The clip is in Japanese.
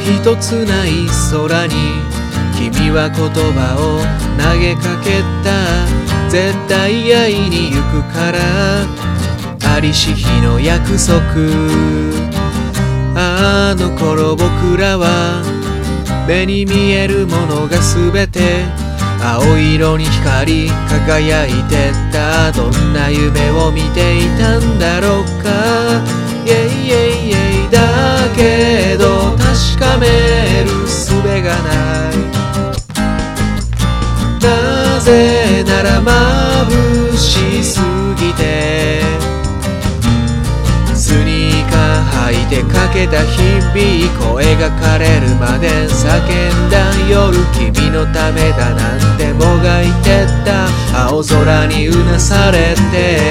一つない空に君は言葉を投げかけた。絶対会いに行くからありし日の約束。あの頃僕らは目に見えるものが全て青色に光り輝いてた。どんな夢を見ていたんだろうか。だけど確かめる術がない。なぜなら眩しすぎて。スニーカー履いてかけた日々、声が枯れるまで叫んだ夜。君のためだなんてもがいてた。青空にうなされて